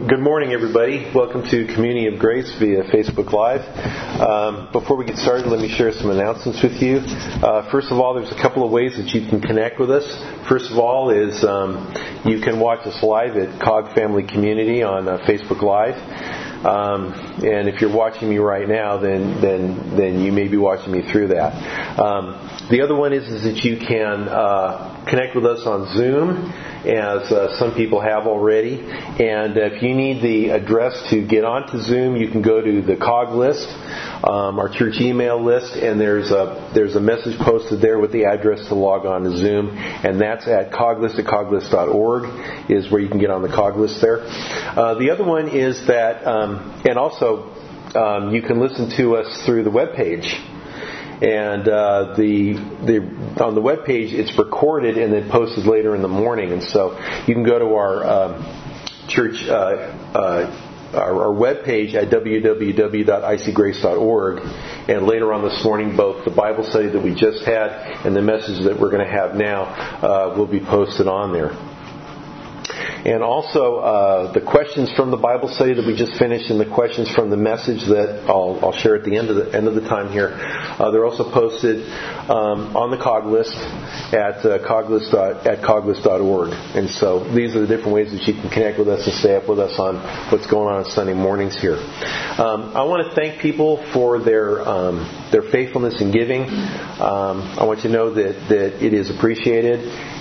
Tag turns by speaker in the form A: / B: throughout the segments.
A: Good morning, everybody. Welcome to Community of Grace via Facebook Live. Before we get started, let me share some announcements with you. First of all, there's a couple of ways that you can connect with us. First of all is you can watch us live at COG Family Community on Facebook Live. And if you're watching me right now, then you may be watching me through that. The other one is that you can connect with us on Zoom, as some people have already. And if you need the address to get onto Zoom, you can go to the COG list, our church email list, and there's a message posted there with the address to log on to Zoom, and that's at coglist@coglist.org is where you can get on the COG list there. The other one is that, and also you can listen to us through the webpage. And on the web page, it's recorded and then posted later in the morning. And so you can go to our church, our web page at www.icgrace.org. And later on this morning, both the Bible study that we just had and the message that we're going to have now will be posted on there. And also the questions from the Bible study that we just finished, and the questions from the message that I'll share at the end of the time here. They're also posted on the COG list at coglist.org. And so these are the different ways that you can connect with us and stay up with us on what's going on Sunday mornings here. I want to thank people for their faithfulness in giving. I want you to know that it is appreciated.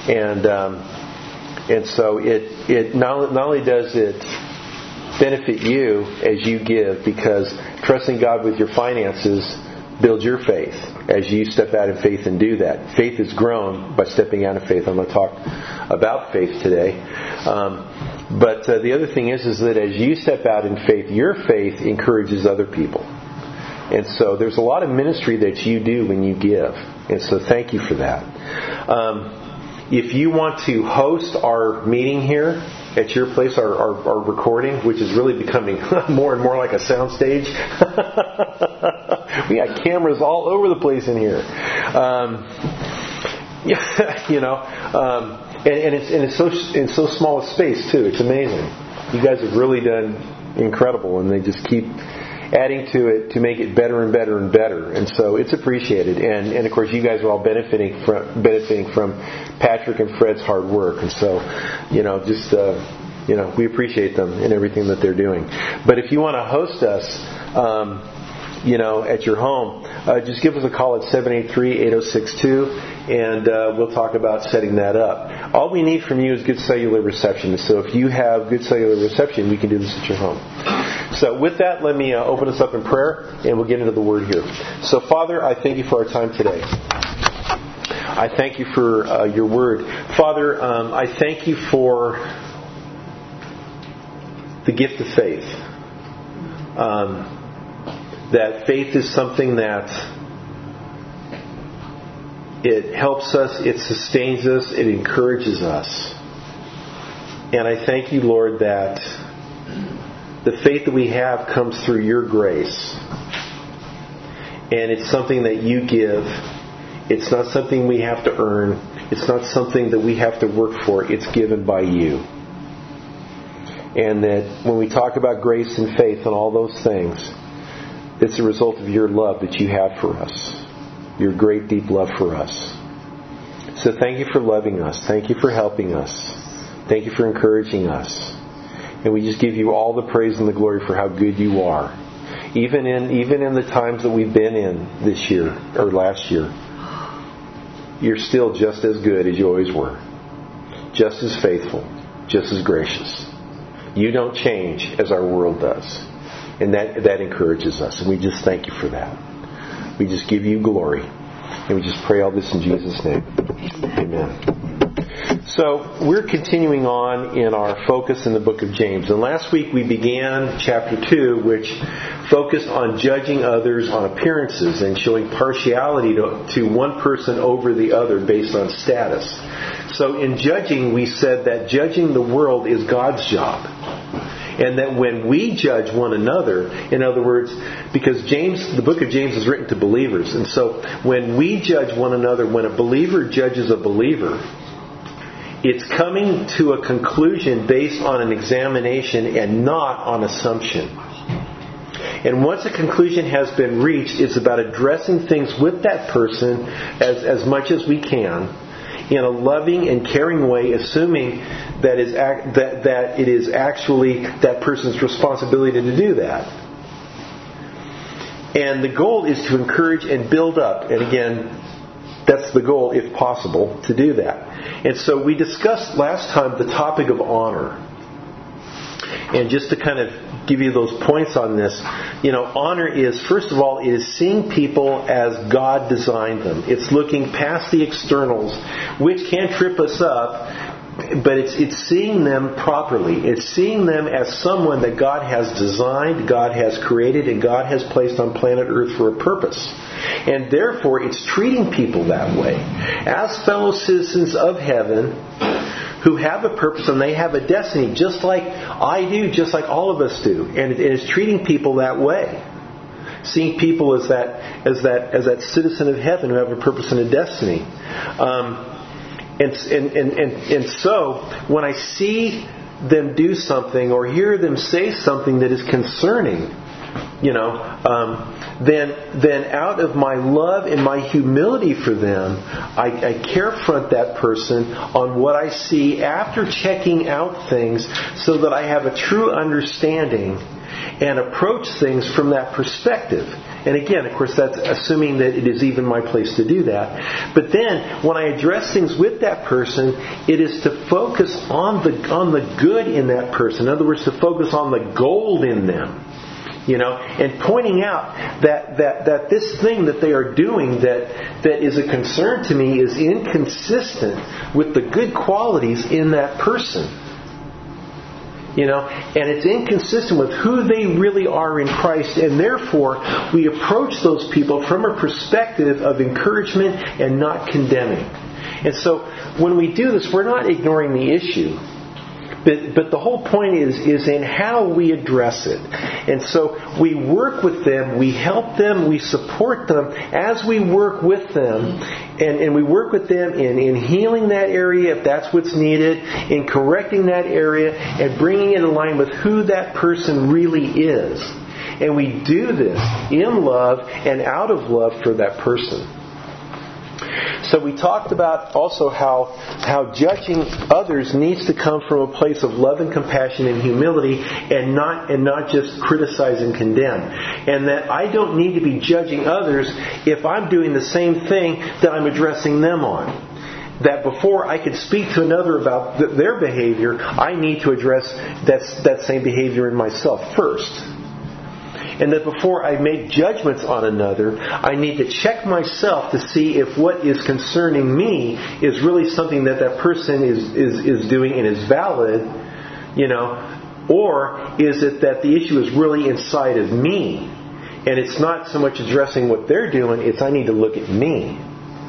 A: And so it not only does it benefit you as you give, because trusting God with your finances builds your faith as you step out in faith and do that. Faith is grown by stepping out in faith. I'm going to talk about faith today. But the other thing is that as you step out in faith, your faith encourages other people. And so there's a lot of ministry that you do when you give. And so thank you for that. If you want to host our meeting here at your place, our recording, which is really becoming more and more like a soundstage. We got cameras all over the place in here. And it's in so small a space too. It's amazing. You guys have really done incredible, and they just keep adding to it to make it better and better and better. And so it's appreciated. And of course you guys are all benefiting from Patrick and Fred's hard work. And so, we appreciate them and everything that they're doing. But if you want to host us, at your home, just give us a call at 783-8062, and we'll talk about setting that up. All we need from you is good cellular reception. So if you have good cellular reception, we can do this at your home. So with that, let me open us up in prayer, and we'll get into the Word here. So Father, I thank you for our time today. I thank you for your Word. Father, I thank you for the gift of faith. That faith is something that it helps us, it sustains us, it encourages us. And I thank you, Lord, that the faith that we have comes through your grace. And it's something that you give. It's not something we have to earn. It's not something that we have to work for. It's given by you. And that when we talk about grace and faith and all those things, it's a result of your love that you have for us. Your great, deep love for us. So thank you for loving us. Thank you for helping us. Thank you for encouraging us. And we just give you all the praise and the glory for how good you are. Even in the times that we've been in this year or last year, you're still just as good as you always were. Just as faithful. Just as gracious. You don't change as our world does. And that encourages us. And we just thank you for that. We just give you glory. And we just pray all this in Jesus' name. Amen. So we're continuing on in our focus in the book of James. And last week we began chapter 2, which focused on judging others on appearances and showing partiality to one person over the other based on status. So in judging, we said that judging the world is God's job. And that when we judge one another, in other words, because the book of James is written to believers. And so when we judge one another, when a believer judges a believer, It's coming to a conclusion based on an examination and not on assumption. And once a conclusion has been reached, it's about addressing things with that person as much as we can in a loving and caring way, assuming that it is actually that person's responsibility to do that. And the goal is to encourage and build up. And again, that's the goal, if possible, to do that. And so we discussed last time the topic of honor. And just to kind of give you those points on this, honor is, first of all, it is seeing people as God designed them. It's looking past the externals, which can trip us up, but it's seeing them properly. It's seeing them as someone that God has designed, God has created, and God has placed on planet Earth for a purpose. And therefore, it's treating people that way. As fellow citizens of heaven, who have a purpose and they have a destiny, just like I do, just like all of us do. And it's treating people that way. Seeing people as that citizen of heaven who have a purpose and a destiny. And so, when I see them do something or hear them say something that is concerning, then out of my love and my humility for them, I carefront that person on what I see after checking out things so that I have a true understanding and approach things from that perspective. And again, of course, that's assuming that it is even my place to do that. But then, when I address things with that person, it is to focus on the good in that person. In other words, to focus on the gold in them. And pointing out that this thing that they are doing that is a concern to me is inconsistent with the good qualities in that person. And it's inconsistent with who they really are in Christ, and therefore we approach those people from a perspective of encouragement and not condemning. And so when we do this, we're not ignoring the issue. But the whole point is in how we address it. And so we work with them, we help them, we support them as we work with them. And we work with them in healing that area if that's what's needed, in correcting that area, and bringing it in line with who that person really is. And we do this in love and out of love for that person. So we talked about also how judging others needs to come from a place of love and compassion and humility, and not just criticize and condemn. And that I don't need to be judging others if I'm doing the same thing that I'm addressing them on. That before I could speak to another about their behavior, I need to address that same behavior in myself first. And that before I make judgments on another, I need to check myself to see if what is concerning me is really something that person is doing and is valid, or is it that the issue is really inside of me, and it's not so much addressing what they're doing, it's I need to look at me.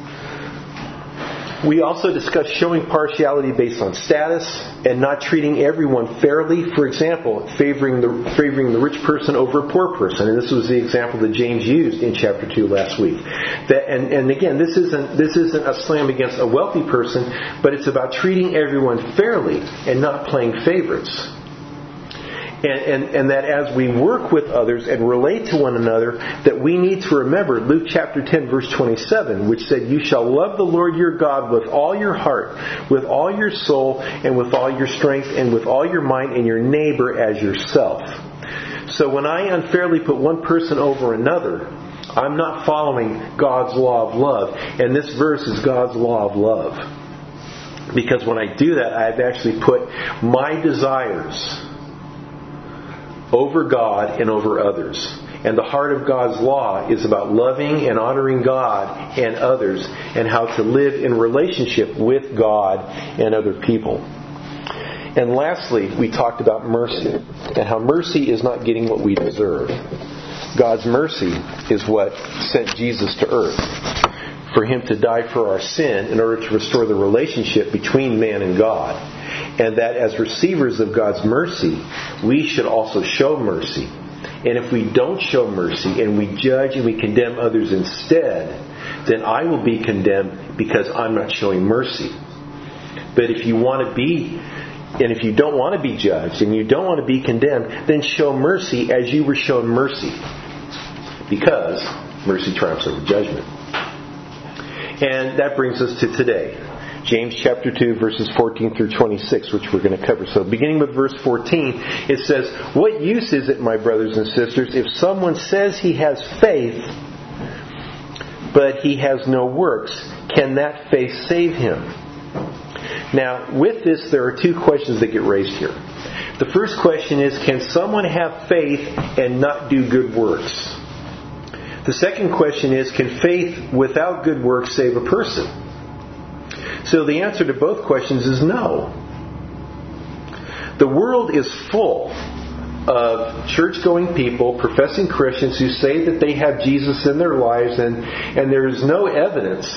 A: We also discussed showing partiality based on status and not treating everyone fairly. For example, favoring the rich person over a poor person. And this was the example that James used in chapter 2 last week. And again, this isn't a slam against a wealthy person, but it's about treating everyone fairly and not playing favorites. And that as we work with others and relate to one another, that we need to remember Luke chapter 10 verse 27, which said, "You shall love the Lord your God with all your heart, with all your soul, and with all your strength, and with all your mind, and your neighbor as yourself." So when I unfairly put one person over another, I'm not following God's law of love. And this verse is God's law of love. Because when I do that, I've actually put my desires over God and over others. And the heart of God's law is about loving and honoring God and others, and how to live in relationship with God and other people. And lastly, we talked about mercy, and how mercy is not getting what we deserve. God's mercy is what sent Jesus to earth, for Him to die for our sin in order to restore the relationship between man and God. And that as receivers of God's mercy, we should also show mercy. And if we don't show mercy and we judge and we condemn others instead, then I will be condemned because I'm not showing mercy. But if you want to be, and if you don't want to be judged, and you don't want to be condemned, then show mercy as you were shown mercy. Because mercy triumphs over judgment. And that brings us to today. James chapter 2, verses 14 through 26, which we're going to cover. So beginning with verse 14, it says, "What use is it, my brothers and sisters, if someone says he has faith, but he has no works? Can that faith save him?" Now, with this, there are two questions that get raised here. The first question is, can someone have faith and not do good works? The second question is, can faith without good works save a person? So the answer to both questions is no. The world is full of church-going people, professing Christians, who say that they have Jesus in their lives, and there is no evidence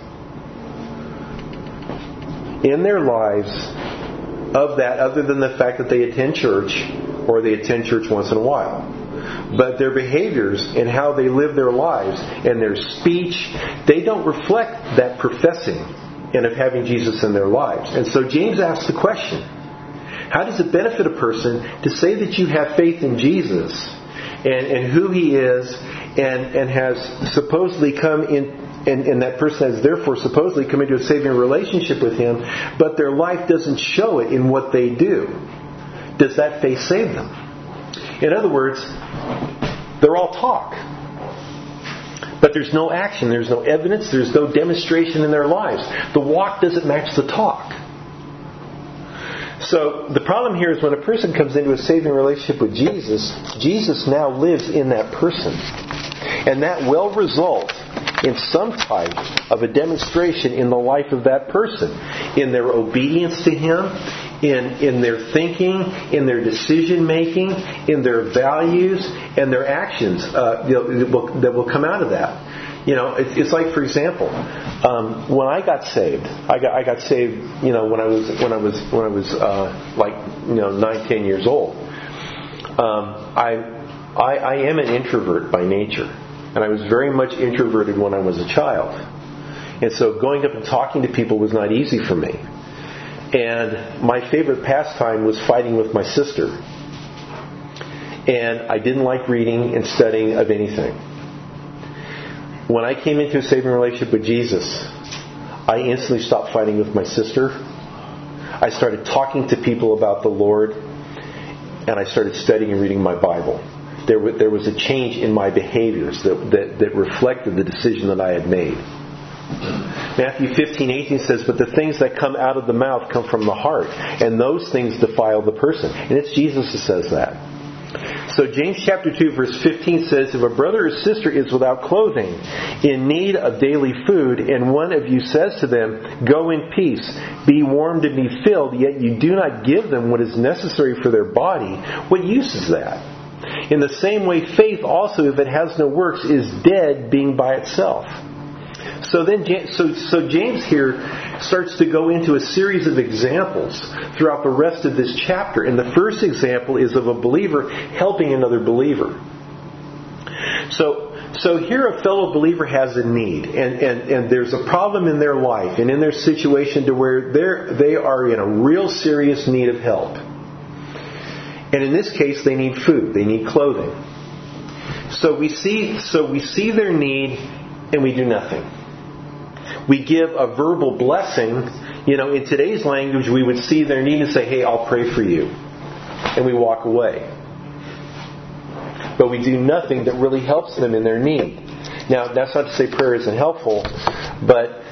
A: in their lives of that other than the fact that they attend church, or they attend church once in a while. But their behaviors and how they live their lives and their speech, they don't reflect that professing and of having Jesus in their lives. And so James asks the question, how does it benefit a person to say that you have faith in Jesus and who He is and has supposedly come in, and that person has therefore supposedly come into a saving relationship with Him, but their life doesn't show it in what they do? Does that faith save them? In other words, they're all talk. But there's no action, there's no evidence, there's no demonstration in their lives. The walk doesn't match the talk. So the problem here is when a person comes into a saving relationship with Jesus, Jesus now lives in that person. And that will result in some type of a demonstration in the life of that person, in their obedience to Him, in their thinking, in their decision making, in their values, and their actions that will come out of that. You know, it's like, for example, when I got saved, I got saved. You know, when I was like 9-10 years old. I am an introvert by nature, and I was very much introverted when I was a child, and so going up and talking to people was not easy for me. And my favorite pastime was fighting with my sister. And I didn't like reading and studying of anything. When I came into a saving relationship with Jesus, I instantly stopped fighting with my sister. I started talking to people about the Lord. And I started studying and reading my Bible. There was a change in my behaviors that reflected the decision that I had made. Matthew 15:18 says, "But the things that come out of the mouth come from the heart, and those things defile the person." And it's Jesus who says that. So James chapter 2 verse 15 says, "If a brother or sister is without clothing, in need of daily food, and one of you says to them, 'Go in peace, be warmed and be filled,' yet you do not give them what is necessary for their body, what use is that? In the same way, faith also, if it has no works, is dead, being by itself." So James here starts to go into a series of examples throughout the rest of this chapter. And the first example is of a believer helping another believer. So here a fellow believer has a need, and there's a problem in their life and in their situation to where they are in a real serious need of help. And in this case, they need food, they need clothing. So we see their need, and we do nothing. We give a verbal blessing. You know, in today's language, we would see their need and say, "Hey, I'll pray for you." And we walk away. But we do nothing that really helps them in their need. Now, that's not to say prayer isn't helpful, but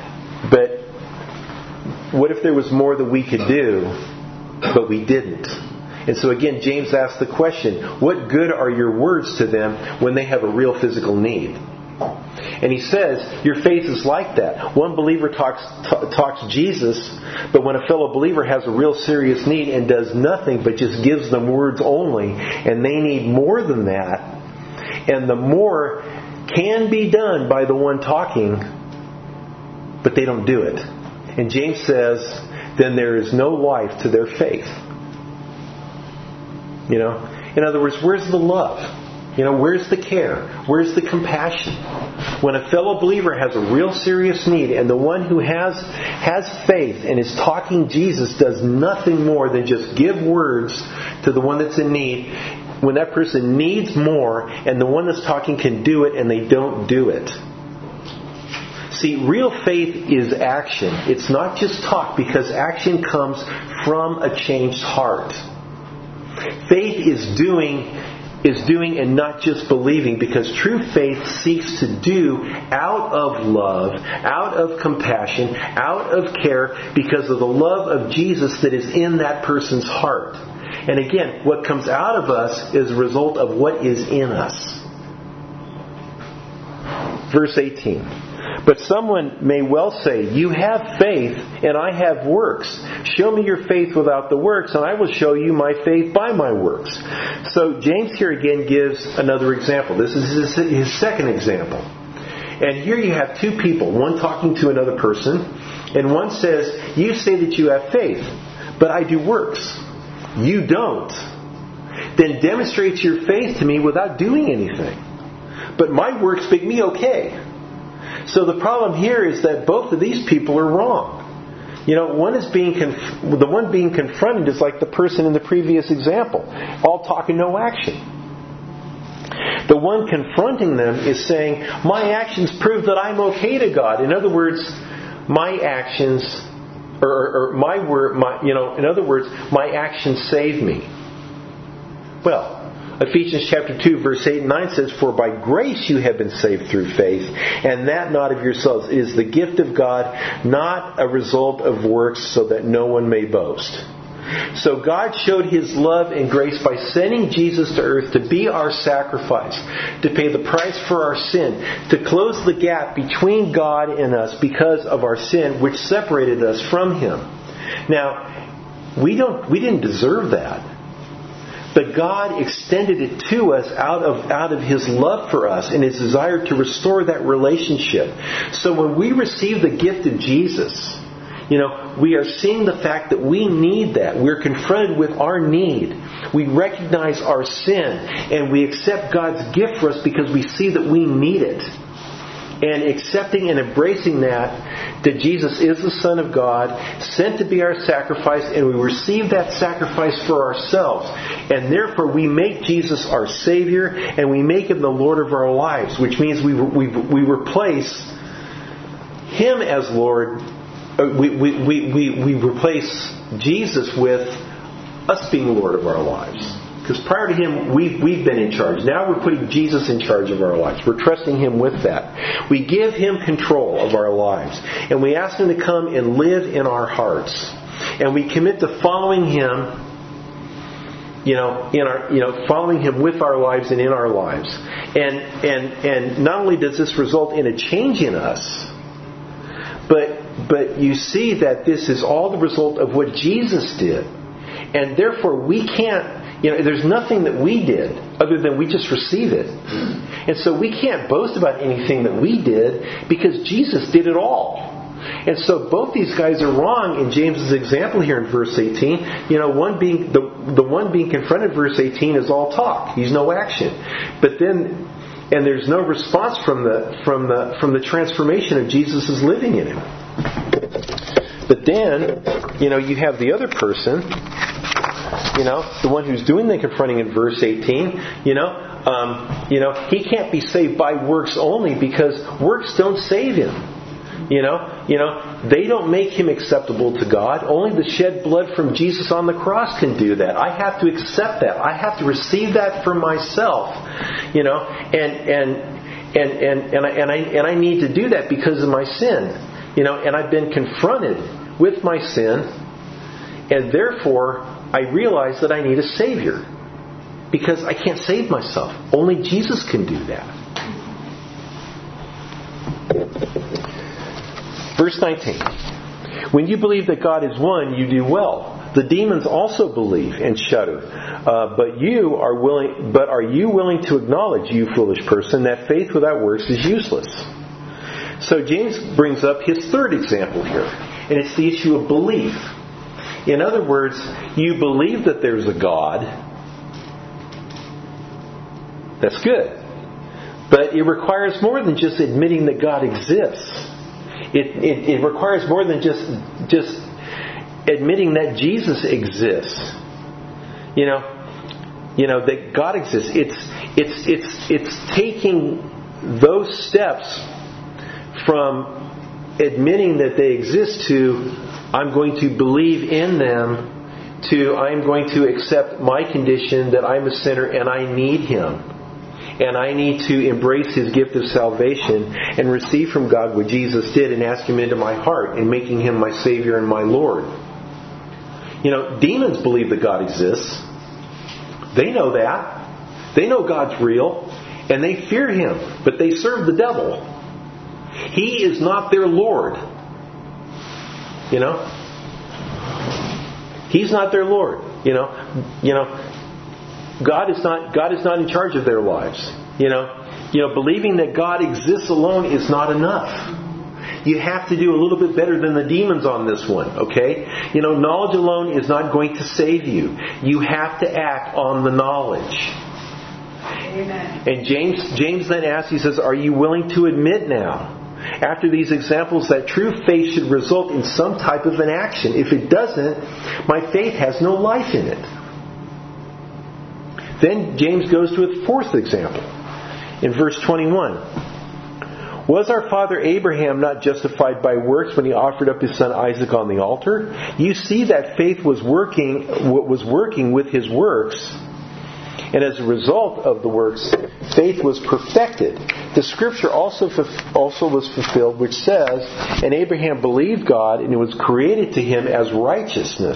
A: what if there was more that we could do, but we didn't? And so again, James asks the question, what good are your words to them when they have a real physical need? And he says, your faith is like that. One believer talks Jesus, but when a fellow believer has a real serious need and does nothing but just gives them words only, and they need more than that, and the more can be done by the one talking, but they don't do it. And James says, then there is no life to their faith. You know? In other words, where's the love? Where's the care? Where's the compassion? When a fellow believer has a real serious need, and the one who has faith and is talking Jesus does nothing more than just give words to the one that's in need, when that person needs more and the one that's talking can do it and they don't do it. See, real faith is action. It's not just talk, because action comes from a changed heart. Faith is doing and not just believing, because true faith seeks to do out of love, out of compassion, out of care, because of the love of Jesus that is in that person's heart. And again, what comes out of us is a result of what is in us. Verse 18. But someone may well say, you have faith and I have works. Show me your faith without the works and I will show you my faith by my works. So James here again gives another example. This is his second example. And here you have two people, one talking to another person, and one says, you say that you have faith, but I do works. You don't. Then demonstrate your faith to me without doing anything. But my works make me okay. So the problem here is that both of these people are wrong. The one being confronted is like the person in the previous example. All talk and no action. The one confronting them is saying, my actions prove that I'm okay to God. In other words, my actions, in other words, my actions save me. Well, Ephesians chapter 2 verse 8 and 9 says, for by grace you have been saved through faith, and that not of yourselves. It is the gift of God, not a result of works, so that no one may boast. So God showed His love and grace by sending Jesus to earth to be our sacrifice, to pay the price for our sin, to close the gap between God and us because of our sin, which separated us from Him. Now, we didn't deserve that. But God extended it to us out of His love for us and His desire to restore that relationship. So when we receive the gift of Jesus, we are seeing the fact that we need that. We're confronted with our need. We recognize our sin and we accept God's gift for us because we see that we need it. And accepting and embracing that Jesus is the Son of God, sent to be our sacrifice, and we receive that sacrifice for ourselves. And therefore we make Jesus our Savior, and we make Him the Lord of our lives, which means we replace Him as Lord. We replace Jesus with us being Lord of our lives. Because prior to Him, we've been in charge. Now we're putting Jesus in charge of our lives. We're trusting Him with that. We give Him control of our lives. And we ask Him to come and live in our hearts. And we commit to following Him, following Him with our lives and in our lives. And not only does this result in a change in us, but you see that this is all the result of what Jesus did. And therefore we can't, there's nothing that we did other than we just receive it. And so we can't boast about anything that we did because Jesus did it all. And so both these guys are wrong in James's example here in verse 18. One being the one being confronted, verse 18, is all talk. He's no action. But then, and there's no response from the transformation of Jesus' living in him. But then, you have the other person. The one who's doing the confronting in verse 18, he can't be saved by works only because works don't save him. They don't make him acceptable to God. Only the shed blood from Jesus on the cross can do that. I have to accept that. I have to receive that for myself. And I need to do that because of my sin. And I've been confronted with my sin, and therefore I realize that I need a Savior. Because I can't save myself. Only Jesus can do that. Verse 19. When you believe that God is one, you do well. The demons also believe and shudder. But are you willing to acknowledge, you foolish person, that faith without works is useless? So James brings up his third example here. And it's the issue of belief. In other words, you believe that there's a God, That's good. But it requires more than just admitting that God exists. It requires more than just admitting that Jesus exists. That God exists. It's taking those steps from admitting that they exist to I'm going to believe in them to I'm going to accept my condition that I'm a sinner and I need Him. And I need to embrace His gift of salvation and receive from God what Jesus did and ask Him into my heart and making Him my Savior and my Lord. Demons believe that God exists. They know that. They know God's real. And they fear Him. But they serve the devil. He is not their Lord. He's not their Lord. God is not in charge of their lives. Believing that God exists alone is not enough. You have to do a little bit better than the demons on this one, okay? Knowledge alone is not going to save you. You have to act on the knowledge.
B: Amen.
A: And James then asks, he says, are you willing to admit now, after these examples, that true faith should result in some type of an action? If it doesn't, my faith has no life in it. Then James goes to a fourth example. In verse 21. Was our father Abraham not justified by works when he offered up his son Isaac on the altar? You see that faith was working with his works. And as a result of the works, faith was perfected. The scripture also was fulfilled, which says, and Abraham believed God, and it was credited to him as righteousness.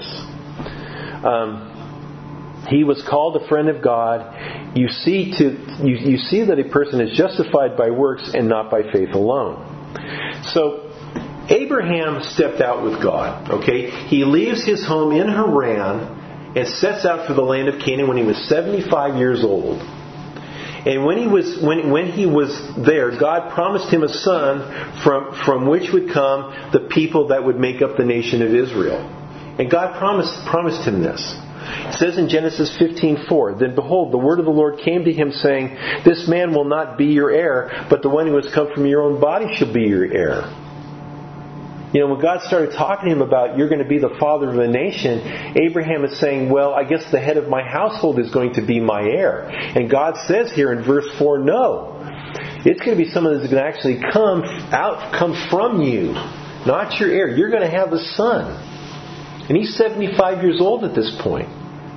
A: He was called a friend of God. You see that a person is justified by works and not by faith alone. So Abraham stepped out with God. Okay, he leaves his home in Haran and sets out for the land of Canaan when he was 75 years old. And when he was there, God promised him a son from which would come the people that would make up the nation of Israel. And God promised him this. It says in Genesis 15:4, then behold, the word of the Lord came to him saying, this man will not be your heir, but the one who has come from your own body shall be your heir. When God started talking to him about you're going to be the father of a nation, Abraham is saying, well, I guess the head of my household is going to be my heir. And God says here in verse 4, no. It's going to be someone that's going to actually come from you, not your heir. You're going to have a son. And he's 75 years old at this point.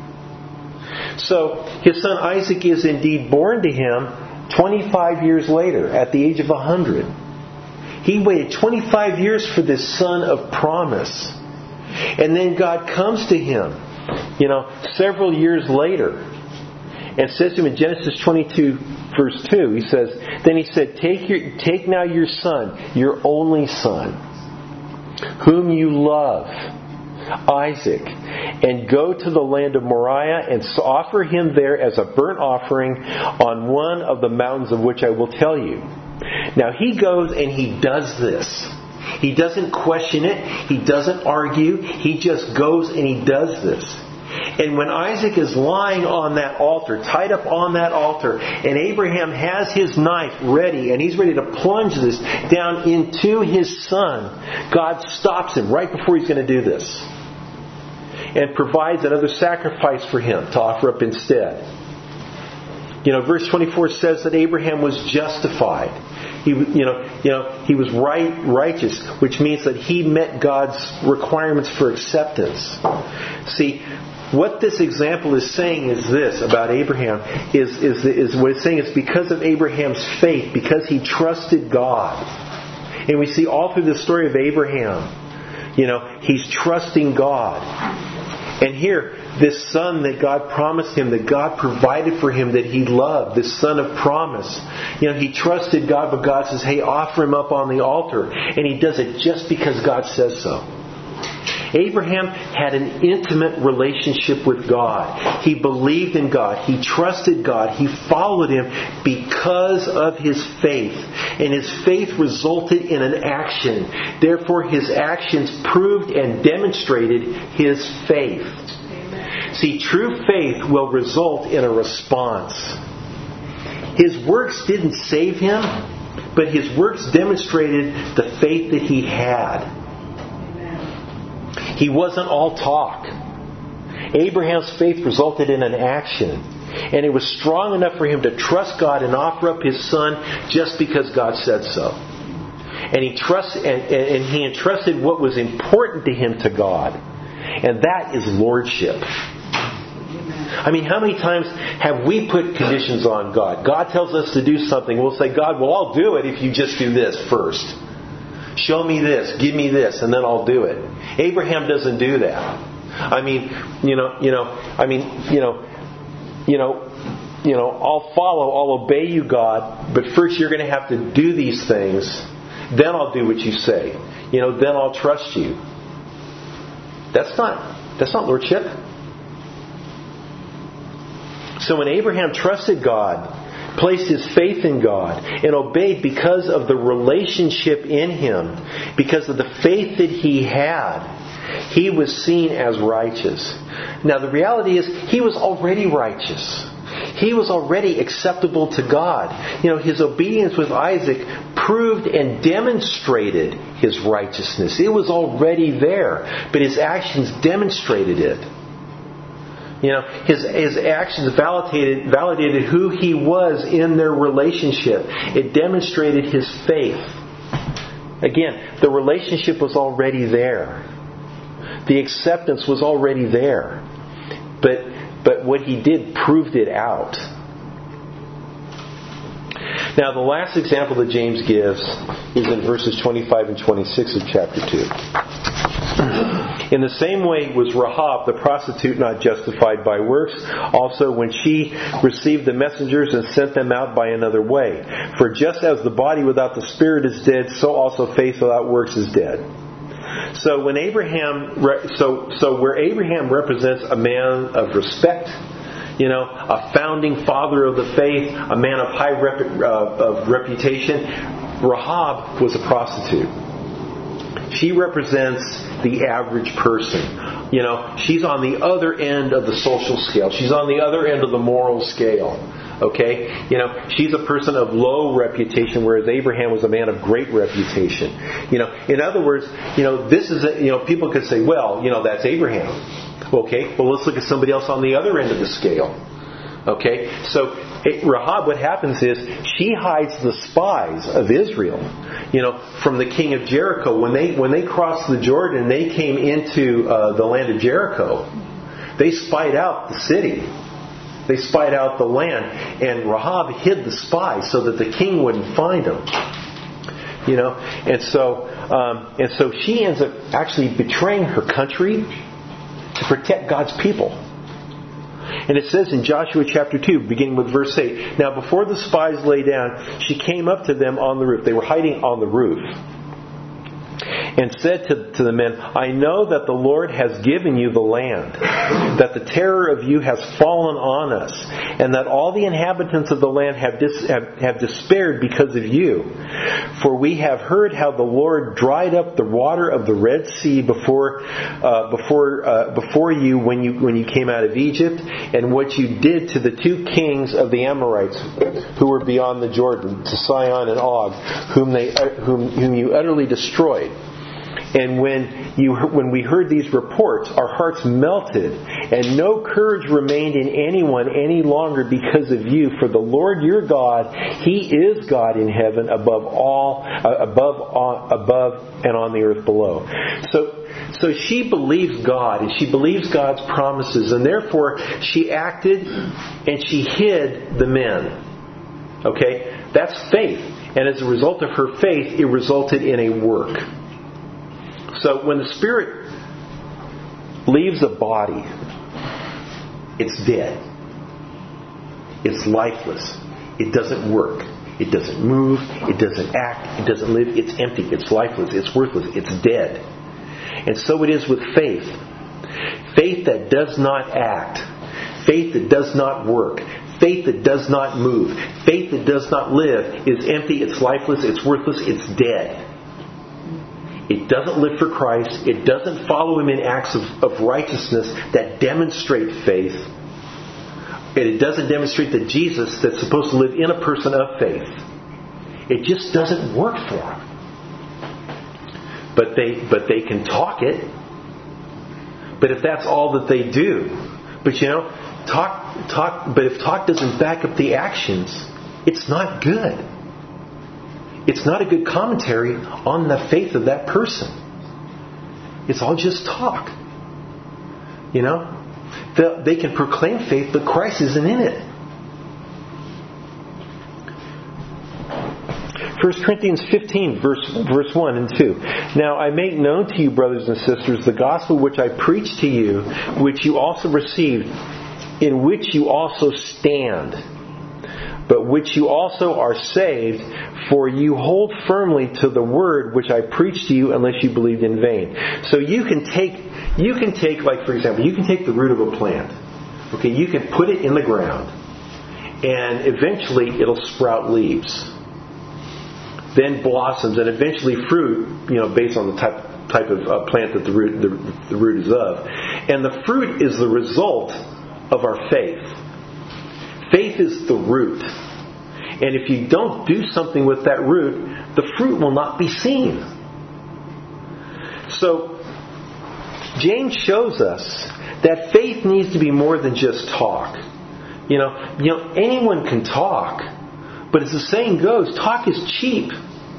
A: So his son Isaac is indeed born to him 25 years later at the age of 100. He waited 25 years for this son of promise. And then God comes to him, several years later and says to him in Genesis 22 verse 2, he says, then he said, take now your son, your only son, whom you love, Isaac, and go to the land of Moriah and offer him there as a burnt offering on one of the mountains of which I will tell you. Now he goes and he does this. He doesn't question it. He doesn't argue. He just goes and he does this. And when Isaac is lying on that altar, tied up on that altar, and Abraham has his knife ready, and he's ready to plunge this down into his son, God stops him right before he's going to do this. And provides another sacrifice for him to offer up instead. Verse 24 says that Abraham was justified. He was righteous, which means that he met God's requirements for acceptance. See, what this example is saying is this about Abraham is what it's saying is because of Abraham's faith, because he trusted God. And we see all through the story of Abraham, he's trusting God. And here, this son that God promised him, that God provided for him, that he loved, this son of promise. He trusted God, but God says, hey, offer him up on the altar. And he does it just because God says so. Abraham had an intimate relationship with God. He believed in God. He trusted God. He followed Him because of his faith. And his faith resulted in an action. Therefore, his actions proved and demonstrated his faith. See, true faith will result in a response. His works didn't save him, but his works demonstrated the faith that he had.
B: Amen.
A: He wasn't all talk. Abraham's faith resulted in an action. And it was strong enough for him to trust God and offer up his son just because God said so. And he entrusted what was important to him to God. And that is lordship. I mean, how many times have we put conditions on God? God tells us to do something. We'll say, God, well, I'll do it if you just do this first. Show me this, give me this, and then I'll do it. Abraham doesn't do that. I'll follow, I'll obey you, God, but first you're going to have to do these things. Then I'll do what you say. Then I'll trust you. That's not lordship. So when Abraham trusted God, placed his faith in God, and obeyed because of the relationship in him, because of the faith that he had, he was seen as righteous. Now the reality is, he was already righteous. He was already acceptable to God. His obedience with Isaac proved and demonstrated his righteousness. It was already there, but his actions demonstrated it. His actions validated who he was in their relationship. It demonstrated his faith. Again, the relationship was already there. The acceptance was already there. But what he did proved it out. Now, the last example that James gives is in verses 25 and 26 of chapter 2. In the same way was Rahab the prostitute not justified by works, also when she received the messengers and sent them out by another way. For just as the body without the spirit is dead, so also faith without works is dead. So when where Abraham represents a man of respect, a founding father of the faith, a man of high reputation, Rahab was a prostitute. She represents the average person. She's on the other end of the social scale. She's on the other end of the moral scale. Okay? She's a person of low reputation, whereas Abraham was a man of great reputation. In other words, this is people could say, well, that's Abraham. Okay? Well, let's look at somebody else on the other end of the scale. Okay? So Rahab, what happens is she hides the spies of Israel, from the king of Jericho. When they crossed the Jordan, they came into the land of Jericho. They spied out the city. They spied out the land, and Rahab hid the spies so that the king wouldn't find them. And so she ends up actually betraying her country to protect God's people. And it says in Joshua chapter 2, beginning with verse 8, now before the spies lay down, she came up to them on the roof. They were hiding on the roof. And said to the men, I know that the Lord has given you the land, that the terror of you has fallen on us, and that all the inhabitants of the land have despaired because of you. For we have heard how the Lord dried up the water of the Red Sea before you when you came out of Egypt, and what you did to the two kings of the Amorites who were beyond the Jordan, to Sihon and Og, whom you utterly destroyed. And when we heard these reports, our hearts melted, and no courage remained in anyone any longer because of you. For the Lord your God, He is God in heaven, above and on the earth below. So she believes God, and she believes God's promises, and therefore she acted and she hid the men. Okay? That's faith. And as a result of her faith, it resulted in a work. So when the spirit leaves a body, it's dead. It's lifeless. It doesn't work. It doesn't move. It doesn't act. It doesn't live. It's empty. It's lifeless. It's worthless. It's dead. And so it is with faith. Faith that does not act. Faith that does not work. Faith that does not move. Faith that does not live is empty. It's lifeless. It's worthless. It's dead. It doesn't live for Christ. It doesn't follow Him in acts of righteousness that demonstrate faith. and it doesn't demonstrate the Jesus that's supposed to live in a person of faith, it just doesn't work for them. But they can talk it. But if that's all that they do, but talk. But if talk doesn't back up the actions, it's not good. It's not a good commentary on the faith of that person. It's all just talk. They can proclaim faith, but Christ isn't in it. 1 Corinthians 15, verse 1 and 2. Now I make known to you, brothers and sisters, the gospel which I preached to you, which you also received, in which you also stand, but which you also are saved, for you hold firmly to the word which I preached to you, unless you believed in vain. So you can take, like for example, you can take the root of a plant. Okay, you can put it in the ground, and eventually it'll sprout leaves, then blossoms, and eventually fruit. Based on the type of plant that the root is of, and the fruit is the result of our faith. Faith is the root. And if you don't do something with that root, the fruit will not be seen. So, James shows us that faith needs to be more than just talk. Anyone can talk, but as the saying goes, talk is cheap.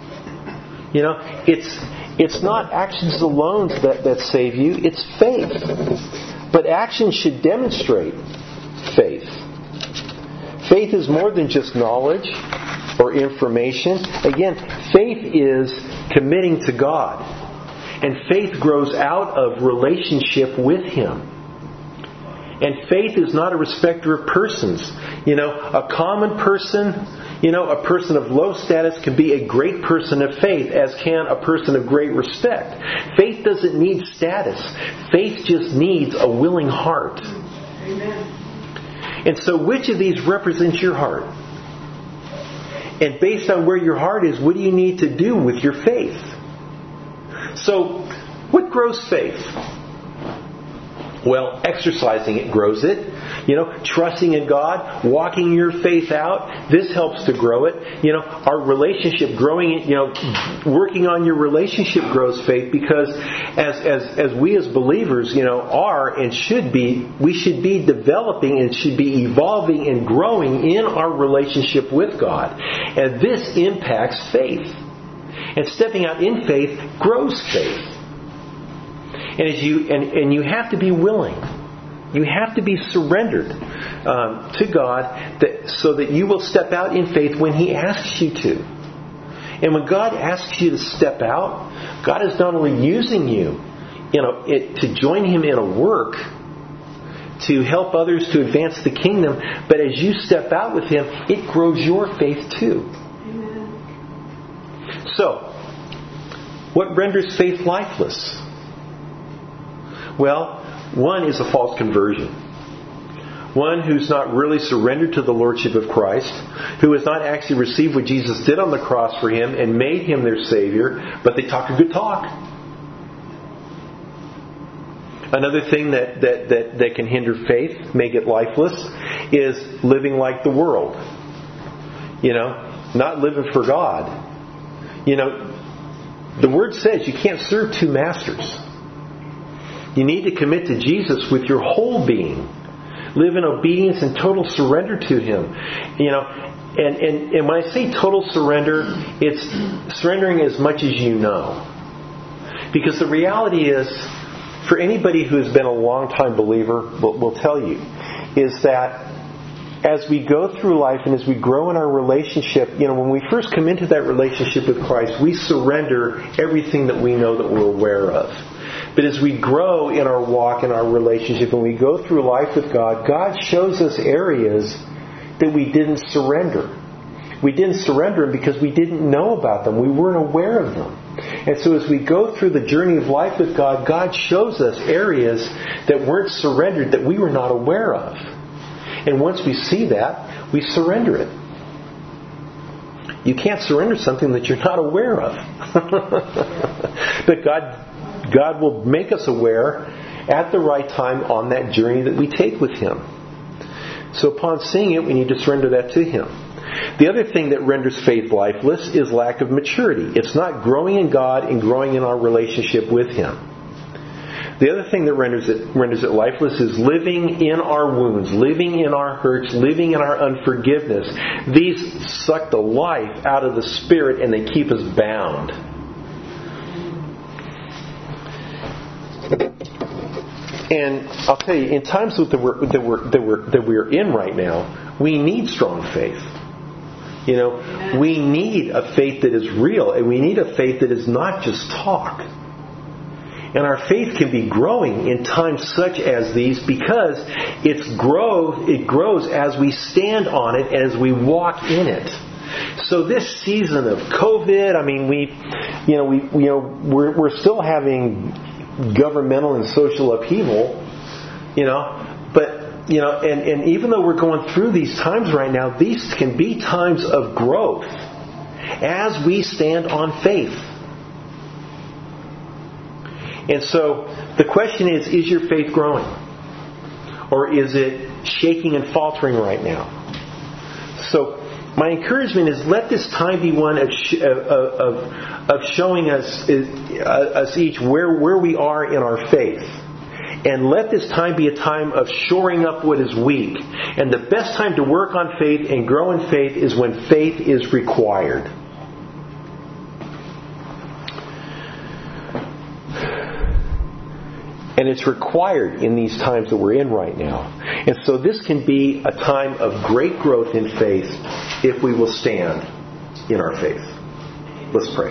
A: It's not actions alone that save you, it's faith. But actions should demonstrate faith. Faith is more than just knowledge or information. Again, faith is committing to God. And faith grows out of relationship with Him. And faith is not a respecter of persons. A common person, a person of low status can be a great person of faith, as can a person of great respect. Faith doesn't need status. Faith just needs a willing heart.
B: Amen.
A: And so which of these represents your heart? And based on where your heart is, what do you need to do with your faith? So, what grows faith? Well, exercising it grows it. Trusting in God, walking your faith out, this helps to grow it. Our relationship growing it, working on your relationship grows faith, because as we as believers, are and should be, we should be developing and should be evolving and growing in our relationship with God. And this impacts faith. And stepping out in faith grows faith. And you have to be willing. You have to be surrendered to God, so that you will step out in faith when He asks you to. And when God asks you to step out, God is not only using you to join Him in a work to help others to advance the kingdom, but as you step out with Him, it grows your faith too.
B: Amen.
A: So, what renders faith lifeless? Well, one is a false conversion. One who's not really surrendered to the Lordship of Christ, who has not actually received what Jesus did on the cross for him and made Him their Savior, but they talk a good talk. Another thing that can hinder faith, make it lifeless, is living like the world. Not living for God. The Word says you can't serve two masters. You need to commit to Jesus with your whole being. Live in obedience and total surrender to Him. And when I say total surrender, it's surrendering as much as you know. Because the reality is, for anybody who has been a long-time believer will tell you, is that as we go through life and as we grow in our relationship, when we first come into that relationship with Christ, we surrender everything that we know that we're aware of. But as we grow in our walk, in our relationship, and we go through life with God, God shows us areas that we didn't surrender. We didn't surrender them because we didn't know about them. We weren't aware of them. And so as we go through the journey of life with God, God shows us areas that weren't surrendered, that we were not aware of. And once we see that, we surrender it. You can't surrender something that you're not aware of. But God will make us aware at the right time on that journey that we take with Him. So upon seeing it, we need to surrender that to Him. The other thing that renders faith lifeless is lack of maturity. It's not growing in God and growing in our relationship with Him. The other thing that renders it lifeless is living in our wounds, living in our hurts, living in our unforgiveness. These suck the life out of the Spirit and they keep us bound. And I'll tell you, in times that we're in right now, we need strong faith. You know, we need a faith that is real, and we need a faith that is not just talk. And our faith can be growing in times such as these because it grows as we stand on it, as we walk in it. So this season of COVID, I mean, we're still having governmental and social upheaval, but and even though we're going through these times right now, these can be times of growth as we stand on faith. And so the question is your faith growing? Or is it shaking and faltering right now? So my encouragement is let this time be one of showing us each where we are in our faith. And let this time be a time of shoring up what is weak. And the best time to work on faith and grow in faith is when faith is required. And it's required in these times that we're in right now. And so this can be a time of great growth in faith if we will stand in our faith. Let's pray.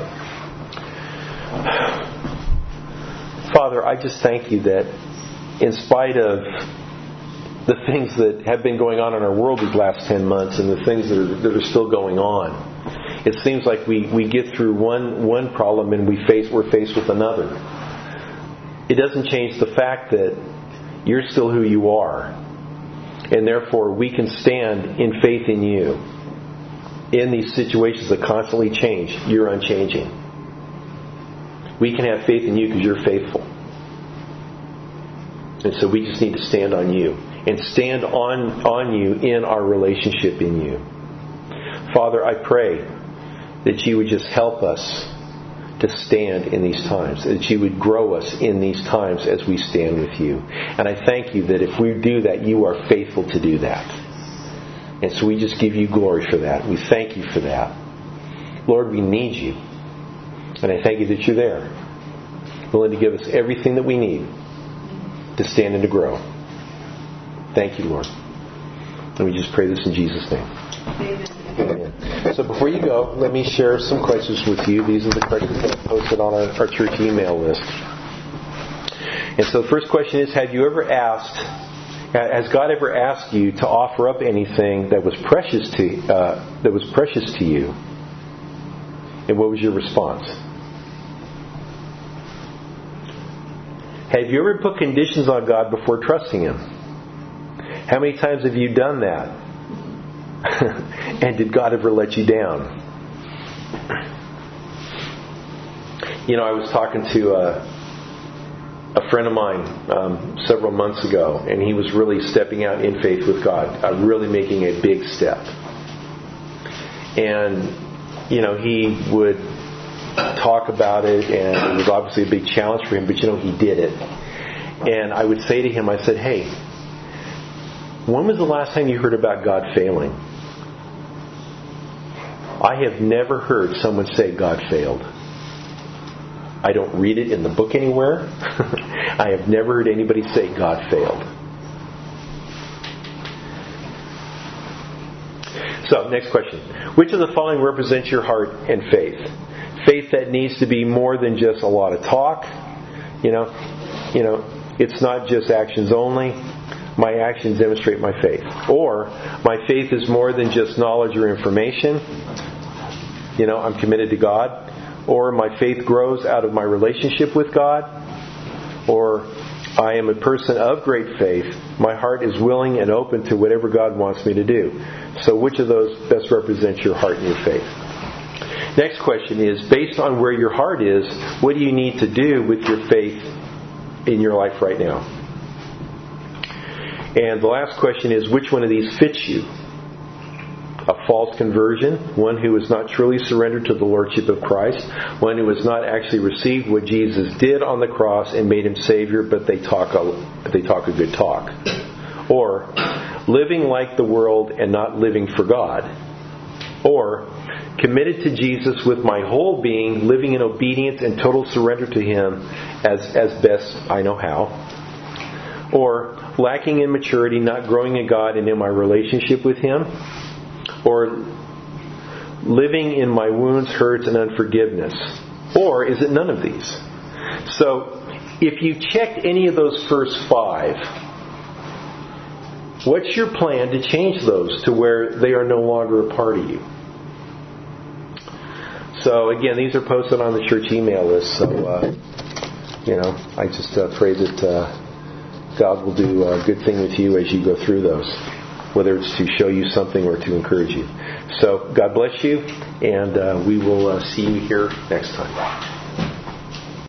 A: Father, I just thank you that in spite of the things that have been going on in our world these last 10 months and the things that are still going on, it seems like we get through one problem and we're faced with another. It doesn't change the fact that you're still who you are. And therefore we can stand in faith in you. In these situations that constantly change, you're unchanging. We can have faith in you because you're faithful. And so we just need to stand on you. And stand on you in our relationship in you. Father, I pray that you would just help us to stand in these times, that you would grow us in these times as we stand with you. And I thank you that if we do that, you are faithful to do that. And so we just give you glory for that. We thank you for that. Lord, we need you. And I thank you that you're there, willing to give us everything that we need to stand and to grow. Thank you, Lord. And we just pray this in Jesus' name.
B: Amen.
A: Amen. So before you go, let me share some questions with you. These are the questions that I posted on our church email list. And so the first question is, has God ever asked you to offer up anything that was precious to you? And what was your response? Have you ever put conditions on God before trusting Him? How many times have you done that? And did God ever let you down? I was talking to a friend of mine several months ago, and he was really stepping out in faith with God, really making a big step. And, he would talk about it, and it was obviously a big challenge for him, but, he did it. And I would say to him, I said, hey, when was the last time you heard about God failing? I have never heard someone say God failed. I don't read it in the book anywhere. I have never heard anybody say God failed. So, next question. Which of the following represents your heart and faith? Faith that needs to be more than just a lot of talk. It's not just actions only. My actions demonstrate my faith. Or, my faith is more than just knowledge or information. I'm committed to God. Or, my faith grows out of my relationship with God. Or, I am a person of great faith. My heart is willing and open to whatever God wants me to do. So, which of those best represents your heart and your faith? Next question is, based on where your heart is, what do you need to do with your faith in your life right now? And the last question is, which one of these fits you? A false conversion, one who is not truly surrendered to the Lordship of Christ, one who has not actually received what Jesus did on the cross and made him Savior, but they talk a good talk. Or living like the world and not living for God. Or committed to Jesus with my whole being, living in obedience and total surrender to him as best I know how. Or lacking in maturity, not growing in God and in my relationship with him. Or living in my wounds, hurts, and unforgiveness. Or is it none of these? So, if you checked any of those first 5, what's your plan to change those to where they are no longer a part of you? So, again, these are posted on the church email list. So, I just pray that God will do a good thing with you as you go through those, whether it's to show you something or to encourage you. So God bless you, and we will see you here next time.